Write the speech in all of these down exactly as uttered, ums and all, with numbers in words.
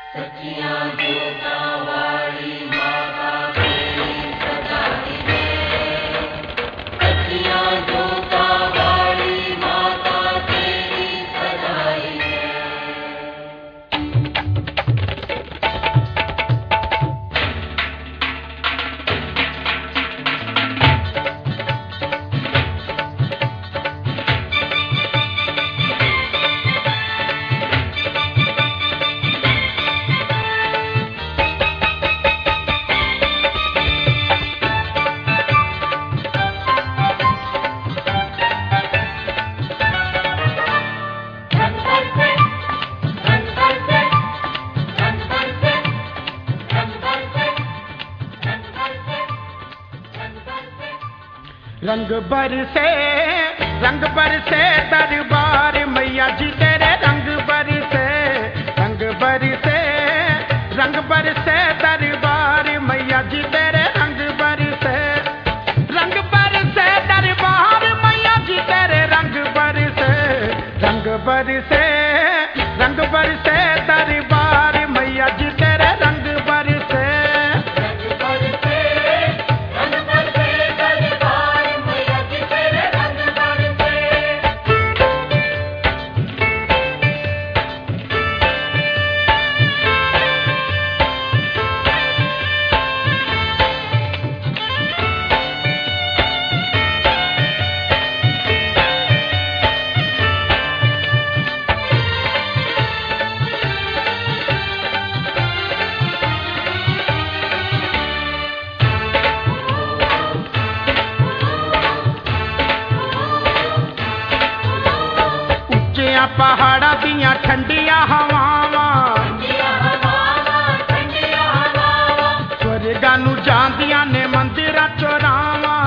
सखियां जोता वाली माता तेरी सदाई है। सखियां जोता वाली माता तेरी सदाई है। रंग बरसे रंग बरसे दरबार मैया जी तेरे रंग बरसे रंग बरसे रंग बरसे दरबार मैया जी तेरे रंग बरसे रंग बरसे दरबार मैया जी तेरे रंग बरसे रंग बरसे रंग बरसे दरबार मैया जी तेरे रंग बरसे पहाड़ा दियां ठंडिया हवावां स्वर्गां नूं जांदियां ने मंदिरां चोरावां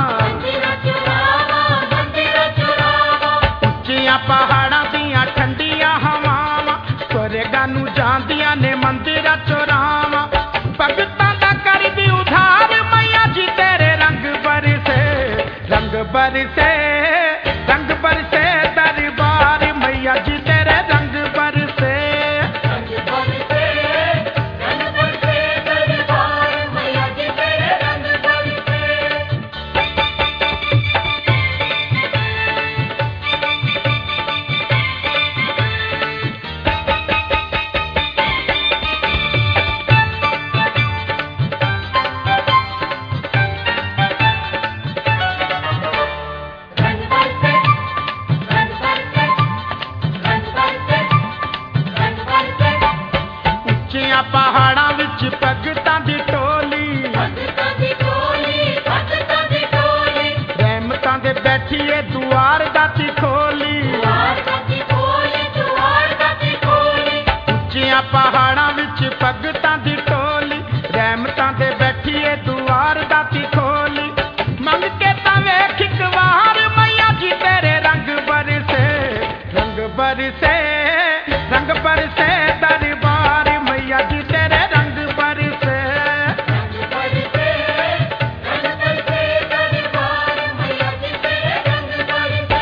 उच्चियां पहाड़ां दियां ठंडिया हवावां स्वर्गां नूं जांदियां ने मंदिरां चोरावां भगतां दा करदी उधार मैया जी तेरे रंग बरसे रंग बरसे रंग बरसे दरबार मैया जी तेरे रंग बरसे रंग बरसे रंग बरसे दरबार मैया जी तेरे रंग बरसे। पहाड़ां विच भगतां दी टोली रहमतां दे बैठिए दुआर दाती खोली उच्चियां पहाड़ां विच भगतां दी टोली रहमतां दे बैठिए दुआर दाती खोली मंग के तां वेख इक वार मैया जी तेरे रंग बरसे रंग बरसे रंग बरसे दरबार मैया जी तेरे रंग बरसे रंग बरसे रंग बरसे दरबार मैया जी तेरे रंग बरसे।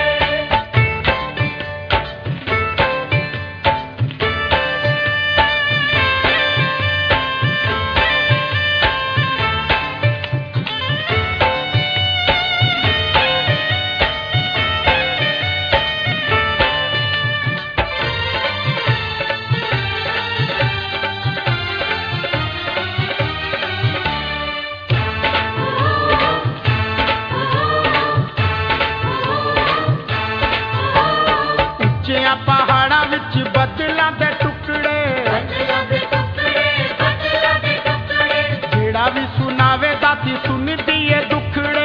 पहाड़ां विच बदलां दे टुकड़े जेड़ा भी सुनावे दाती सुनदी ए दुखड़े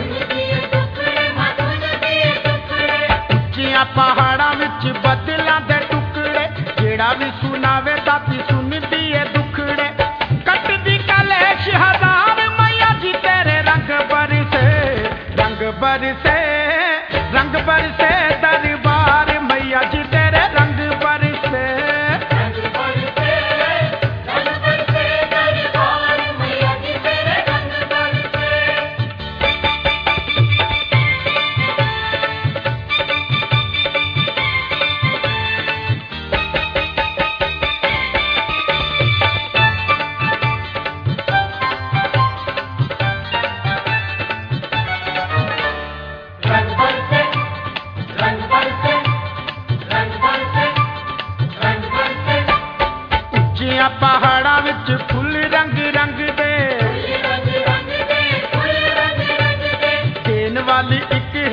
उच्चियां पहाड़ां विच बदलां दे टुकड़े जेड़ा भी सुनावे दाती सुनदी ए दुखड़े कटदी कलेश हजार मैया जी तेरे रंग बरसे रंग बरसे रंग बरसे दरबार मैया जी तेरे रंग बरसे रंग बरसे रंग बरसे दरबार मैया जी तेरे रंग बरसे।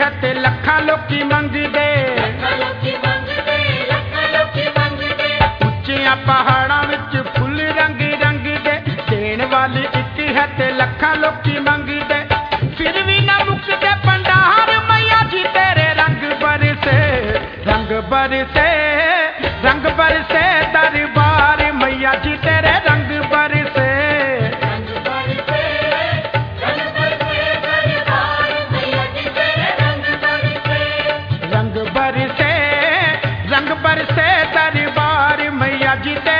है ते लखां लोकी मंगदे ਲੱਖਾਂ ਲੋਕੀ ਮੰਗਦੇ ਲੱਖਾਂ ਲੋਕੀ ਮੰਗਦੇ ਉੱਚਿਆਂ ਪਹਾੜਾਂ ਵਿੱਚ ਫੁੱਲ ਰੰਗ ਰੰਗ ਦੇ ਦੇਣ ਵਾਲੀ ਇੱਕ ਹੈ ਤੇ ਲੱਖਾਂ ਲੋਕੀ ਮੰਗਦੇ ਫਿਰ ਵੀ ਨਾ ਮੁੱਕਦੇ ਭੰਡਾਰ ਮਈਆ ਜੀ ਤੇਰੇ ਰੰਗ ਬਰਸੇ ਰੰਗ ਬਰਸੇ ਰੰਗ ਬਰਸੇ ਦਰਬਾਰ ਮਈਆ ਜੀ ਤੇਰੇ ਰੰਗ ਬਰਸੇ ਰੰਗ ਬਰਸੇ ਰੰਗ ਬਰਸੇ ਦਰਬਾਰ ਮਈਆ ਜੀ ਤੇਰੇ ਰੰਗ ਬਰਸੇ रंग बरसे रंग बरसे दरबार मैया जी तेरे